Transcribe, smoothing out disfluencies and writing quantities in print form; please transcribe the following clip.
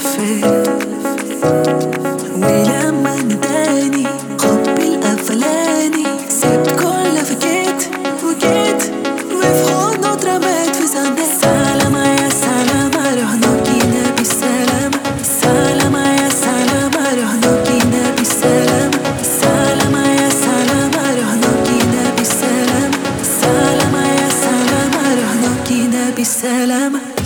لفيت، ولما نداني حبي الأولاني سبت كل فكيت وجيت وفي حضنه اترميت في ثانية. سلامة يا سلامة رحنا جينا بالسلامة، سلامة يا سلامة رحنا جينا بالسلامة، سلامة يا سلامة رحنا جينا بالسلامة، سلامة يا سلامة رحنا جينا بالسلامة.